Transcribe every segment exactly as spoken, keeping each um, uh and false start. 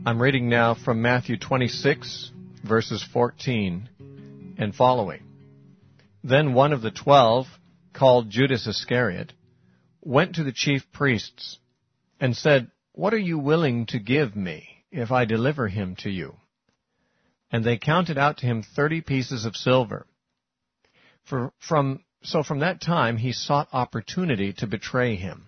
I'm reading now from Matthew twenty-six, verses fourteen and following. Then one of the twelve, called Judas Iscariot, went to the chief priests and said, "What are you willing to give me if I deliver him to you?" And they counted out to him thirty pieces of silver. For from so from that time he sought opportunity to betray him.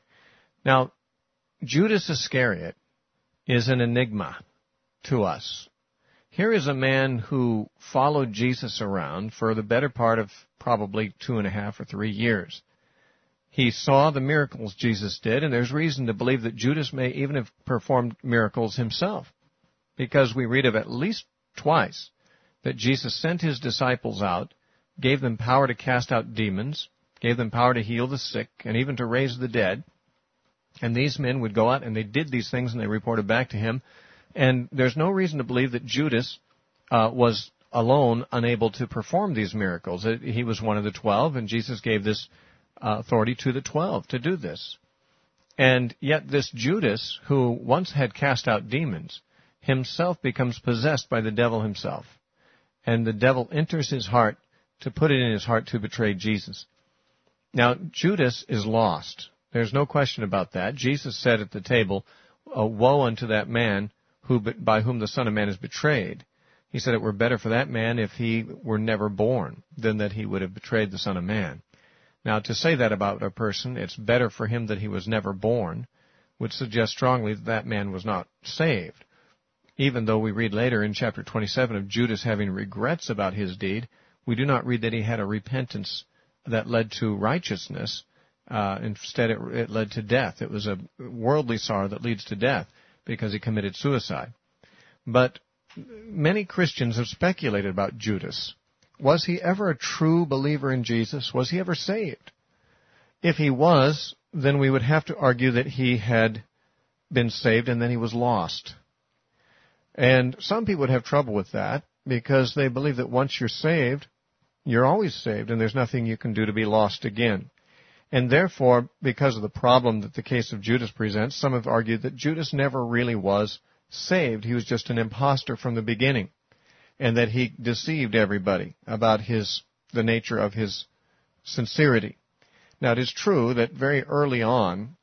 Now, Judas Iscariot is an enigma to us. Here is a man who followed Jesus around for the better part of probably two and a half or three years. He saw the miracles Jesus did, and there's reason to believe that Judas may even have performed miracles himself, because we read of at least twice that Jesus sent his disciples out, gave them power to cast out demons, gave them power to heal the sick, and even to raise the dead. And these men would go out and they did these things and they reported back to him. And there's no reason to believe that Judas uh, was alone unable to perform these miracles. He was one of the twelve, and Jesus gave this uh, authority to the twelve to do this. And yet this Judas, who once had cast out demons, himself becomes possessed by the devil himself. And the devil enters his heart to put it in his heart to betray Jesus. Now, Judas is lost. There's no question about that. Jesus said at the table, "Woe unto that man who by whom the Son of Man is betrayed." He said it were better for that man if he were never born than that he would have betrayed the Son of Man. Now, to say that about a person, it's better for him that he was never born, would suggest strongly that that man was not saved. Even though we read later in chapter twenty-seven of Judas having regrets about his deed, we do not read that he had a repentance that led to righteousness. Uh, instead, it, it led to death. It was a worldly sorrow that leads to death because he committed suicide. But many Christians have speculated about Judas. Was he ever a true believer in Jesus? Was he ever saved? If he was, then we would have to argue that he had been saved and then he was lost. And some people would have trouble with that because they believe that once you're saved, you're always saved and there's nothing you can do to be lost again. And therefore, because of the problem that the case of Judas presents, some have argued that Judas never really was saved. He was just an impostor from the beginning, and that he deceived everybody about his the nature of his sincerity. Now, it is true that very early on,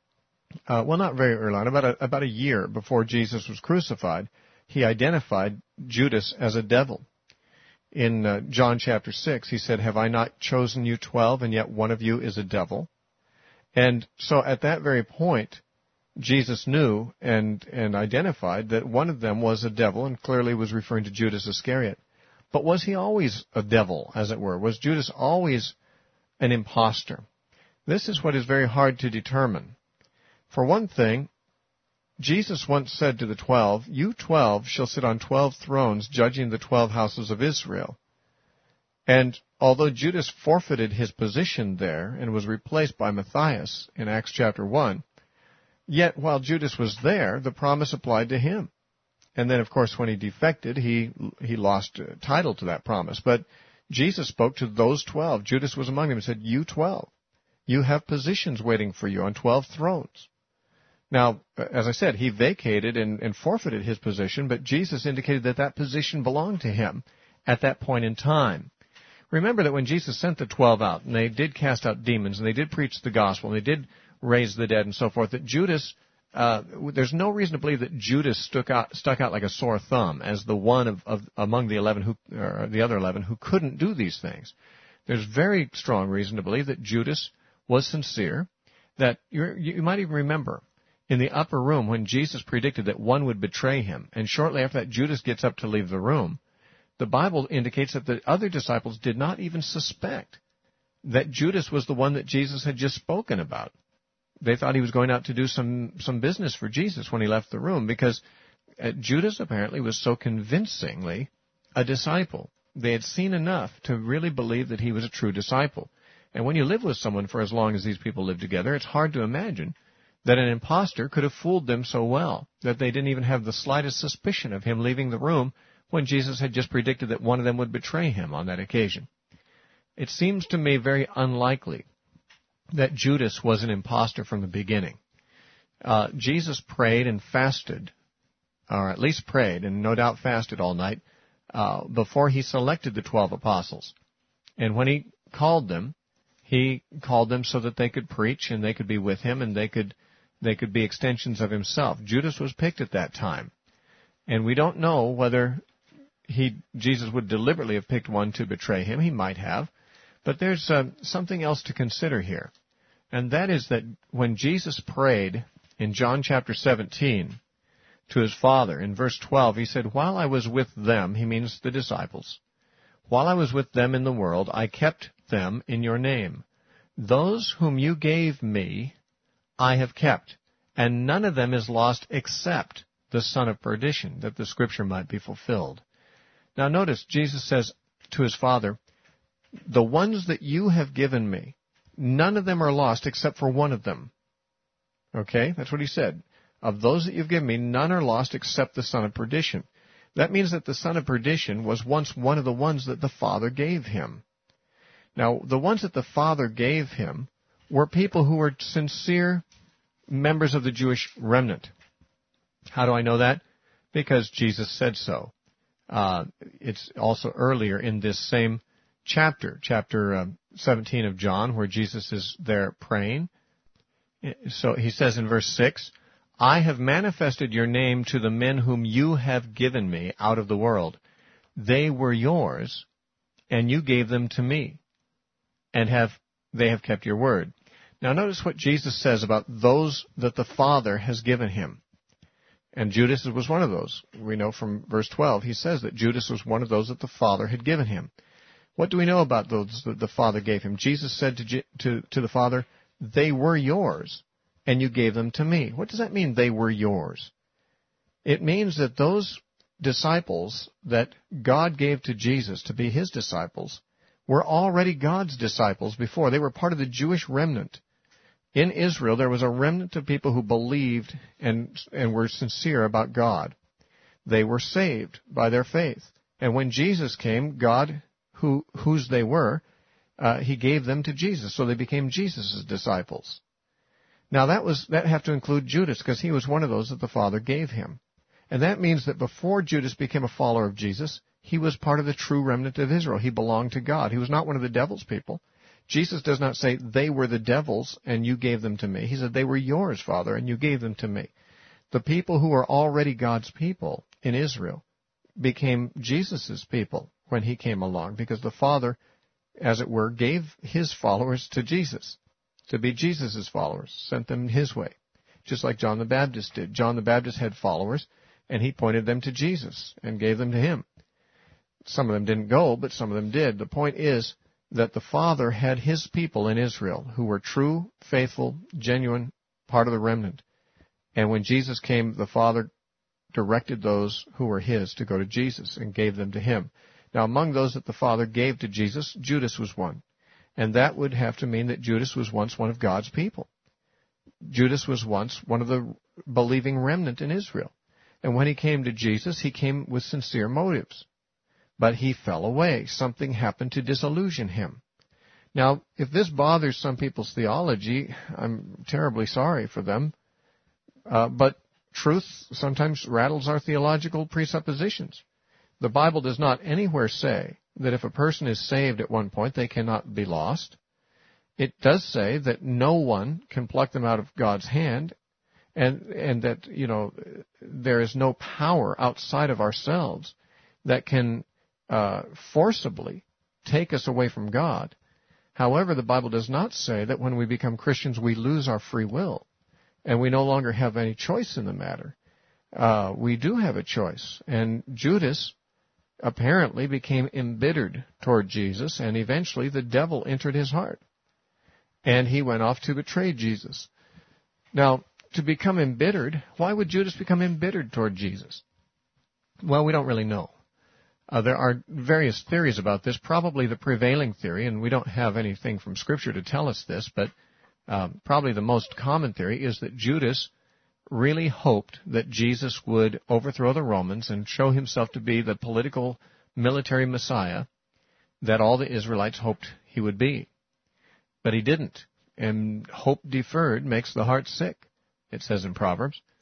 uh, well, not very early on, about a, about a year before Jesus was crucified, he identified Judas as a devil. In uh, John chapter six, he said, "Have I not chosen you twelve, and yet one of you is a devil?" And so at that very point, Jesus knew and, and identified that one of them was a devil, and clearly was referring to Judas Iscariot. But was he always a devil, as it were? Was Judas always an impostor? This is what is very hard to determine. For one thing, Jesus once said to the twelve, "You twelve shall sit on twelve thrones, judging the twelve houses of Israel." And although Judas forfeited his position there and was replaced by Matthias in Acts chapter one, yet while Judas was there, the promise applied to him. And then, of course, when he defected, he he lost title to that promise. But Jesus spoke to those twelve. Judas was among them and said, "You twelve, you have positions waiting for you on twelve thrones." Now, as I said, he vacated and, and forfeited his position, but Jesus indicated that that position belonged to him at that point in time. Remember that when Jesus sent the twelve out, and they did cast out demons, and they did preach the gospel, and they did raise the dead and so forth, that Judas, uh, there's no reason to believe that Judas stuck out, stuck out like a sore thumb as the one of, of among the eleven who, or the other eleven who couldn't do these things. There's very strong reason to believe that Judas was sincere, that you're, you might even remember in the upper room when Jesus predicted that one would betray him, and shortly after that Judas gets up to leave the room, the Bible indicates that the other disciples did not even suspect that Judas was the one that Jesus had just spoken about. They thought he was going out to do some, some business for Jesus when he left the room, because uh, Judas apparently was so convincingly a disciple. They had seen enough to really believe that he was a true disciple. And when you live with someone for as long as these people lived together, it's hard to imagine that an impostor could have fooled them so well that they didn't even have the slightest suspicion of him leaving the room when Jesus had just predicted that one of them would betray him on that occasion. It seems to me very unlikely that Judas was an impostor from the beginning. Uh, Jesus prayed and fasted or at least prayed, and no doubt fasted all night, uh, before he selected the twelve apostles. And when he called them, he called them so that they could preach and they could be with him and they could they could be extensions of himself. Judas was picked at that time. And we don't know whether he Jesus would deliberately have picked one to betray him. He might have. But there's uh, something else to consider here. And that is that when Jesus prayed in John chapter seventeen to his Father, in verse twelve, he said, "While I was with them," he means the disciples, "while I was with them in the world, I kept them in your name. Those whom you gave me, I have kept, and none of them is lost except the son of perdition, that the scripture might be fulfilled." Now notice, Jesus says to his Father, "The ones that you have given me, none of them are lost except for one of them." Okay, that's what he said. "Of those that you've given me, none are lost except the son of perdition." That means that the son of perdition was once one of the ones that the Father gave him. Now, the ones that the Father gave him were people who were sincere members of the Jewish remnant. How do I know that? Because Jesus said so. Uh, it's also earlier in this same chapter, chapter uh, seventeen of John, where Jesus is there praying. So he says in verse six, "I have manifested your name to the men whom you have given me out of the world. They were yours, and you gave them to me, and have they have kept your word." Now notice what Jesus says about those that the Father has given him. And Judas was one of those. We know from verse twelve, he says that Judas was one of those that the Father had given him. What do we know about those that the Father gave him? Jesus said to, to, to the Father, "They were yours, and you gave them to me." What does that mean, they were yours? It means that those disciples that God gave to Jesus to be his disciples were already God's disciples before. They were part of the Jewish remnant. In Israel, there was a remnant of people who believed and, and were sincere about God. They were saved by their faith. And when Jesus came, God, who, whose they were, uh, he gave them to Jesus. So they became Jesus' disciples. Now that was, that have to include Judas, because he was one of those that the Father gave him. And that means that before Judas became a follower of Jesus, he was part of the true remnant of Israel. He belonged to God. He was not one of the devil's people. Jesus does not say, "They were the devil's and you gave them to me." He said, "They were yours, Father, and you gave them to me." The people who were already God's people in Israel became Jesus' people when he came along, because the Father, as it were, gave his followers to Jesus, to be Jesus' followers, sent them his way, just like John the Baptist did. John the Baptist had followers, and he pointed them to Jesus and gave them to him. Some of them didn't go, but some of them did. The point is that the Father had his people in Israel who were true, faithful, genuine, part of the remnant. And when Jesus came, the Father directed those who were his to go to Jesus and gave them to him. Now, among those that the Father gave to Jesus, Judas was one. And that would have to mean that Judas was once one of God's people. Judas was once one of the believing remnant in Israel. And when he came to Jesus, he came with sincere motives. But he fell away. Something happened to disillusion him. Now, if this bothers some people's theology, I'm terribly sorry for them. Uh, but truth sometimes rattles our theological presuppositions. The Bible does not anywhere say that if a person is saved at one point, they cannot be lost. It does say that no one can pluck them out of God's hand, and and that, you know, there is no power outside of ourselves that can uh, forcibly take us away from God. However, the Bible does not say that when we become Christians, we lose our free will, and we no longer have any choice in the matter. Uh, we do have a choice, and Judas apparently became embittered toward Jesus, and eventually the devil entered his heart, and he went off to betray Jesus. Now, to become embittered, why would Judas become embittered toward Jesus? Well, we don't really know. Uh, there are various theories about this. Probably the prevailing theory, and we don't have anything from Scripture to tell us this, but um, probably the most common theory is that Judas really hoped that Jesus would overthrow the Romans and show himself to be the political, military Messiah that all the Israelites hoped he would be. But he didn't. And hope deferred makes the heart sick, it says in Proverbs.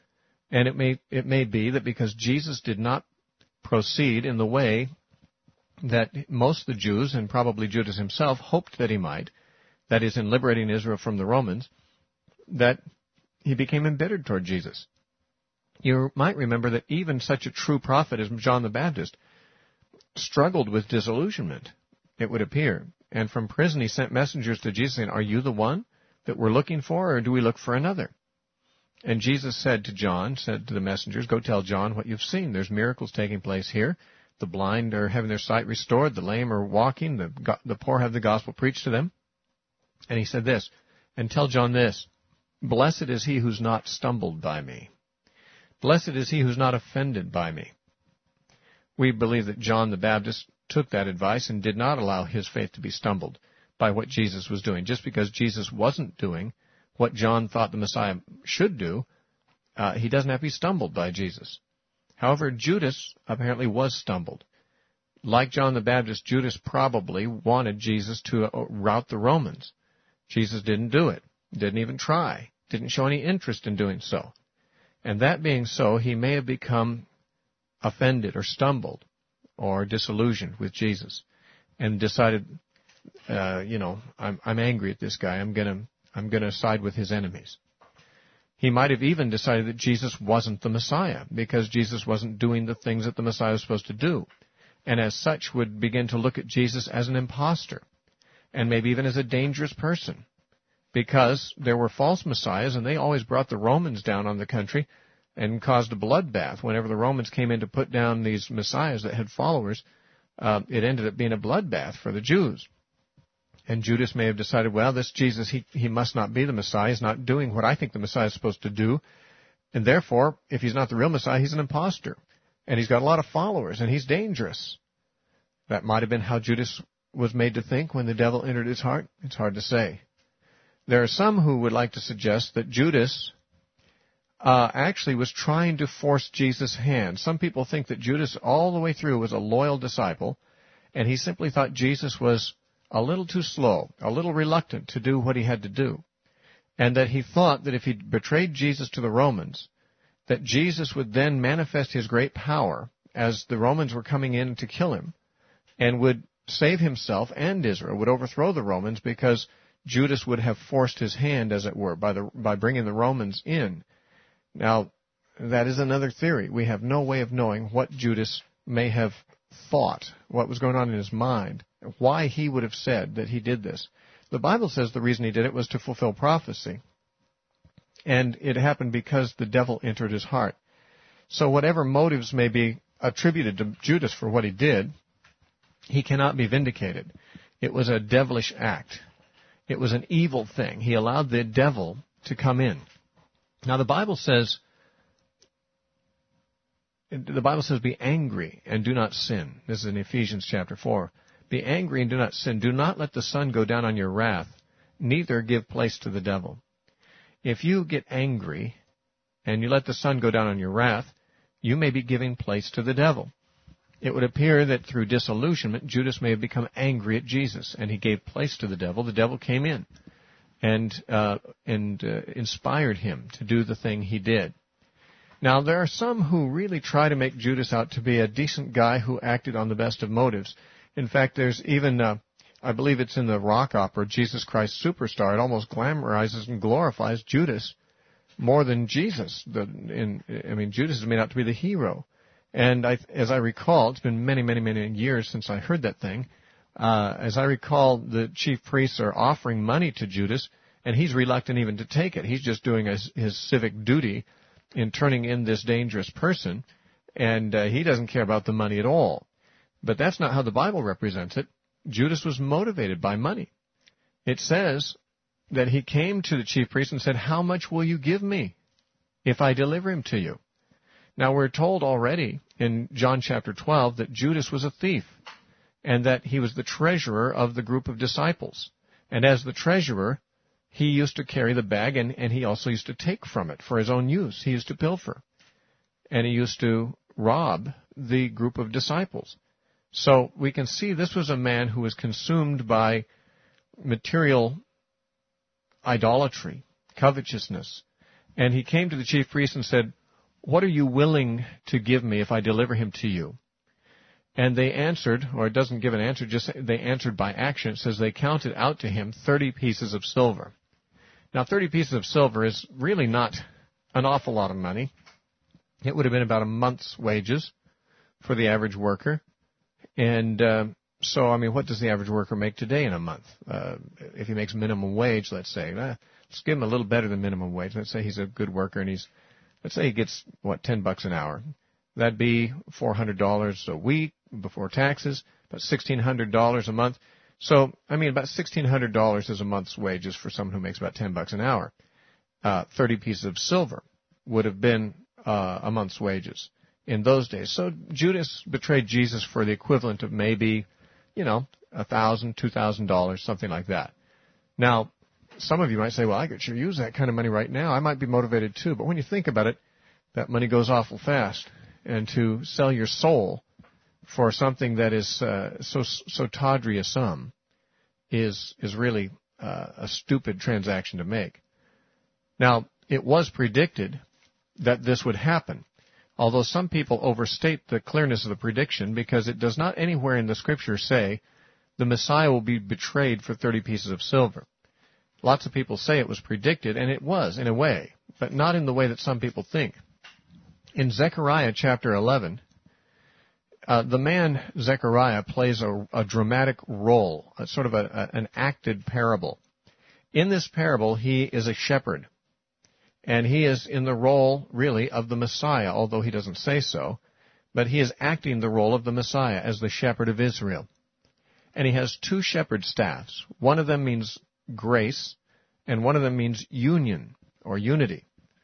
And it may, it may be that because Jesus did not proceed in the way that most of the Jews, and probably Judas himself, hoped that he might, that is, in liberating Israel from the Romans, that he became embittered toward Jesus. You might remember that even such a true prophet as John the Baptist struggled with disillusionment, it would appear. And from prison he sent messengers to Jesus saying, "Are you the one that we're looking for, or do we look for another?" And Jesus said to John, said to the messengers, "Go tell John what you've seen. There's miracles taking place here. The blind are having their sight restored. The lame are walking. The, the poor have the gospel preached to them." And he said this, "And tell John this, blessed is he who's not stumbled by me. Blessed is he who's not offended by me." We believe that John the Baptist took that advice and did not allow his faith to be stumbled by what Jesus was doing. Just because Jesus wasn't doing what John thought the Messiah should do, uh, he doesn't have to be stumbled by Jesus. However, Judas apparently was stumbled. Like John the Baptist, Judas probably wanted Jesus to uh, rout the Romans. Jesus didn't do it, didn't even try, didn't show any interest in doing so. And that being so, he may have become offended or stumbled or disillusioned with Jesus and decided, uh, you know, I'm, I'm angry at this guy. I'm going to I'm going to side with his enemies. He might have even decided that Jesus wasn't the Messiah because Jesus wasn't doing the things that the Messiah was supposed to do, and as such would begin to look at Jesus as an imposter and maybe even as a dangerous person, because there were false messiahs and they always brought the Romans down on the country and caused a bloodbath. Whenever the Romans came in to put down these messiahs that had followers, uh, it ended up being a bloodbath for the Jews. And Judas may have decided, well, this Jesus, he, he must not be the Messiah. He's not doing what I think the Messiah is supposed to do. And therefore, if he's not the real Messiah, he's an imposter. And he's got a lot of followers, and he's dangerous. That might have been how Judas was made to think when the devil entered his heart. It's hard to say. There are some who would like to suggest that Judas uh, actually was trying to force Jesus' hand. Some people think that Judas all the way through was a loyal disciple, and he simply thought Jesus was a little too slow, a little reluctant to do what he had to do, and that he thought that if he betrayed Jesus to the Romans, that Jesus would then manifest his great power as the Romans were coming in to kill him, and would save himself and Israel, would overthrow the Romans because Judas would have forced his hand, as it were, by the by bringing the Romans in. Now, that is another theory. We have no way of knowing what Judas may have thought, what was going on in his mind, why he would have said that he did this. The Bible says the reason he did it was to fulfill prophecy. And it happened because the devil entered his heart. So whatever motives may be attributed to Judas for what he did, he cannot be vindicated. It was a devilish act. It was an evil thing. He allowed the devil to come in. Now the Bible says, the Bible says, be angry and do not sin. This is in Ephesians chapter four. Be angry and do not sin. Do not let the sun go down on your wrath, neither give place to the devil. If you get angry and you let the sun go down on your wrath, you may be giving place to the devil. It would appear that through disillusionment, Judas may have become angry at Jesus, and he gave place to the devil. The devil came in and uh, and uh, inspired him to do the thing he did. Now, there are some who really try to make Judas out to be a decent guy who acted on the best of motives. In fact, there's even, uh, I believe it's in the rock opera, Jesus Christ Superstar. It almost glamorizes and glorifies Judas more than Jesus. The, in, I mean, Judas is made out to be the hero. And I, as I recall, it's been many, many, many years since I heard that thing. Uh, as I recall, the chief priests are offering money to Judas, and he's reluctant even to take it. He's just doing his, his civic duty in turning in this dangerous person, and uh, he doesn't care about the money at all. But that's not how the Bible represents it. Judas was motivated by money. It says that he came to the chief priest and said, "How much will you give me if I deliver him to you?" Now, we're told already in John chapter twelve that Judas was a thief and that he was the treasurer of the group of disciples. And as the treasurer, he used to carry the bag, and, and he also used to take from it for his own use. He used to pilfer, and he used to rob the group of disciples. So we can see this was a man who was consumed by material idolatry, covetousness. And he came to the chief priest and said, what are you willing to give me if I deliver him to you? And they answered, or it doesn't give an answer, just they answered by action. It says they counted out to him thirty pieces of silver. Now, thirty pieces of silver is really not an awful lot of money. It would have been about a month's wages for the average worker. And uh, so, I mean, what does the average worker make today in a month? Uh, if he makes minimum wage, let's say, eh, let's give him a little better than minimum wage. Let's say he's a good worker and he's, let's say he gets, what, ten bucks an hour. That'd be four hundred dollars a week before taxes, about sixteen hundred dollars a month. So, I mean, about sixteen hundred dollars is a month's wages for someone who makes about ten bucks an hour. Uh, thirty pieces of silver would have been uh, a month's wages in those days. So Judas betrayed Jesus for the equivalent of maybe, you know, a thousand, two thousand dollars, something like that. Now, some of you might say, well, I could sure use that kind of money right now. I might be motivated too. But when you think about it, that money goes awful fast. And to sell your soul for something that is uh, so so tawdry a sum is is really uh, a stupid transaction to make. Now, it was predicted that this would happen, although some people overstate the clearness of the prediction because it does not anywhere in the Scripture say the Messiah will be betrayed for thirty pieces of silver. Lots of people say it was predicted, and it was in a way, but not in the way that some people think. In Zechariah chapter eleven, uh, the man Zechariah plays a, a dramatic role, a sort of a, a, an acted parable. In this parable, he is a shepherd, and he is in the role, really, of the Messiah, although he doesn't say so, but he is acting the role of the Messiah as the shepherd of Israel. And he has two shepherd staffs. One of them means grace, and one of them means union, or unity.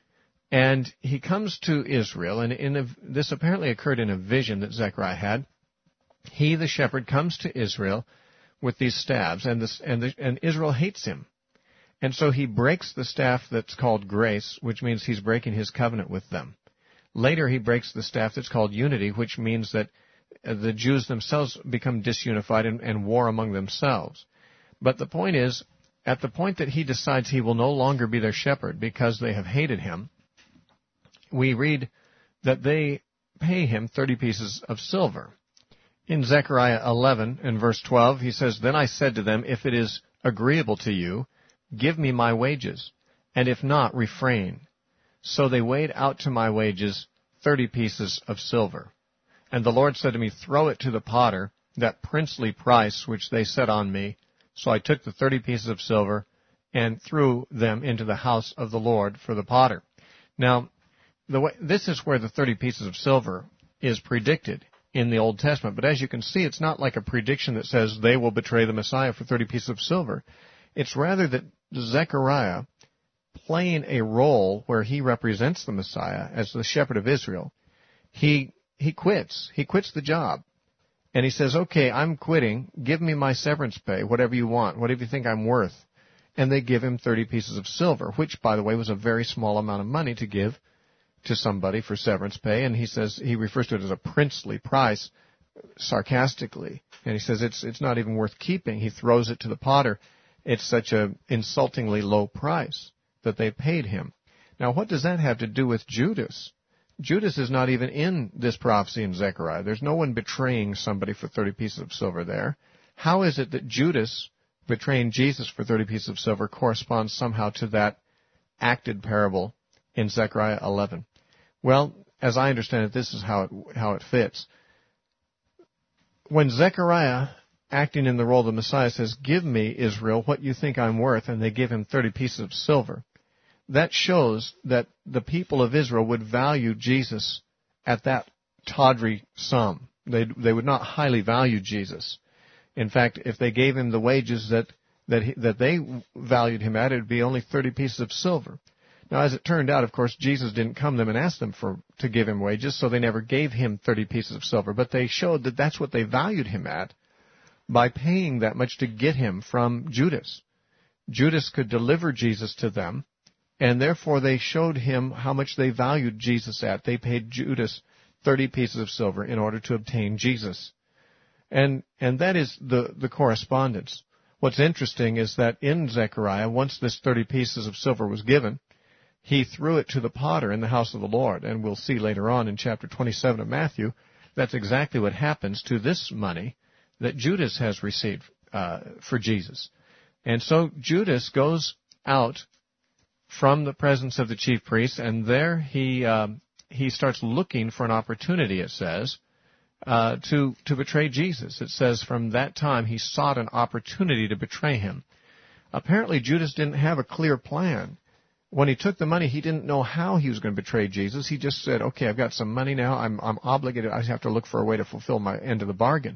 And he comes to Israel, and in a, this apparently occurred in a vision that Zechariah had. He, the shepherd, comes to Israel with these staffs, and, this, and, the, and Israel hates him. And so he breaks the staff that's called grace, which means he's breaking his covenant with them. Later he breaks the staff that's called unity, which means that the Jews themselves become disunified and, and war among themselves. But the point is, at the point that he decides he will no longer be their shepherd because they have hated him, we read that they pay him thirty pieces of silver. In Zechariah eleven and verse twelve, he says, Then I said to them, If it is agreeable to you, give me my wages, and if not, refrain. So they weighed out to my wages thirty pieces of silver. And the Lord said to me, Throw it to the potter, that princely price which they set on me. So I took the thirty pieces of silver and threw them into the house of the Lord for the potter. Now, The way, this is where the thirty pieces of silver is predicted in the Old Testament. But as you can see, it's not like a prediction that says they will betray the Messiah for thirty pieces of silver. It's rather that Zechariah, playing a role where he represents the Messiah as the shepherd of Israel, he he quits. He quits the job. And he says, okay, I'm quitting. Give me my severance pay, whatever you want, whatever you think I'm worth. And they give him thirty pieces of silver, which, by the way, was a very small amount of money to give to somebody for severance pay, and he says he refers to it as a princely price sarcastically, and he says it's it's not even worth keeping. He throws it to the potter. It's such a insultingly low price that they paid him. Now, what does that have to do with Judas? Judas is not even in this prophecy in Zechariah. There's no one betraying somebody for thirty pieces of silver there. How is it that Judas betraying Jesus for thirty pieces of silver corresponds somehow to that acted parable in Zechariah eleven? Well, as I understand it, this is how it, how it fits. When Zechariah, acting in the role of the Messiah, says, Give me, Israel, what you think I'm worth, and they give him thirty pieces of silver, that shows that the people of Israel would value Jesus at that tawdry sum. They they would not highly value Jesus. In fact, if they gave him the wages that that he, that they valued him at, it would be only thirty pieces of silver. Now, as it turned out, of course, Jesus didn't come to them and ask them for to give him wages, so they never gave him thirty pieces of silver. But they showed that that's what they valued him at by paying that much to get him from Judas. Judas could deliver Jesus to them, and therefore they showed him how much they valued Jesus at. They paid Judas thirty pieces of silver in order to obtain Jesus. And and that is the, the correspondence. What's interesting is that in Zechariah, once this thirty pieces of silver was given, he threw it to the potter in the house of the Lord. And we'll see later on in chapter twenty-seven of Matthew, that's exactly what happens to this money that Judas has received uh, for Jesus. And so Judas goes out from the presence of the chief priests, and there he um, he starts looking for an opportunity, it says, uh, to, to betray Jesus. It says from that time he sought an opportunity to betray him. Apparently Judas didn't have a clear plan. When he took the money, he didn't know how he was going to betray Jesus. He just said, okay, I've got some money now. I'm, I'm obligated. I have to look for a way to fulfill my end of the bargain.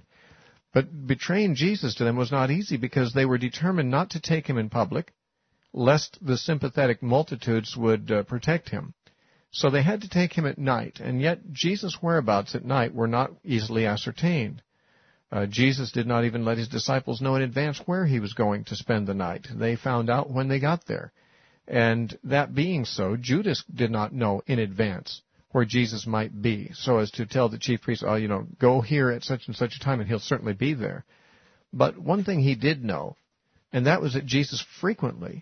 But betraying Jesus to them was not easy because they were determined not to take him in public, lest the sympathetic multitudes would uh, protect him. So they had to take him at night, and yet Jesus' whereabouts at night were not easily ascertained. Uh, Jesus did not even let his disciples know in advance where he was going to spend the night. They found out when they got there. And that being so, Judas did not know in advance where Jesus might be, so as to tell the chief priests, oh, you know, go here at such and such a time, and he'll certainly be there. But one thing he did know, and that was that Jesus frequently,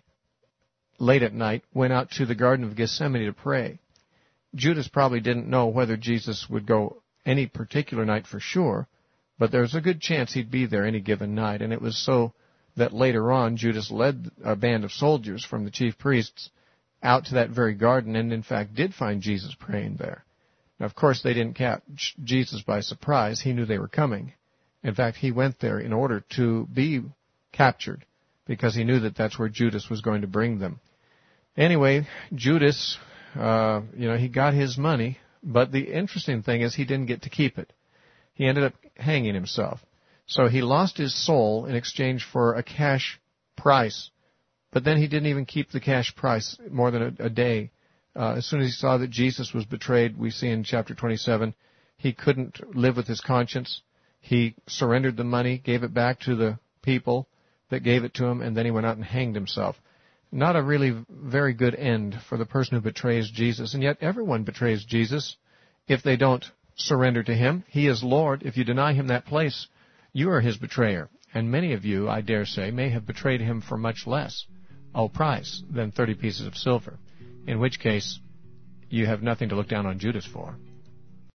late at night, went out to the Garden of Gethsemane to pray. Judas probably didn't know whether Jesus would go any particular night for sure, but there's a good chance he'd be there any given night, and it was so that later on Judas led a band of soldiers from the chief priests out to that very garden and, in fact, did find Jesus praying there. Now, of course, they didn't catch Jesus by surprise. He knew they were coming. In fact, he went there in order to be captured because he knew that that's where Judas was going to bring them. Anyway, Judas, uh, you know, he got his money, but the interesting thing is he didn't get to keep it. He ended up hanging himself. So he lost his soul in exchange for a cash price. But then he didn't even keep the cash price more than a, a day. Uh, as soon as he saw that Jesus was betrayed, we see in chapter twenty-seven, he couldn't live with his conscience. He surrendered the money, gave it back to the people that gave it to him, and then he went out and hanged himself. Not a really very good end for the person who betrays Jesus. And yet everyone betrays Jesus if they don't surrender to him. He is Lord. If you deny him that place, you are his betrayer, and many of you, I dare say, may have betrayed him for much less a price than thirty pieces of silver, in which case you have nothing to look down on Judas for.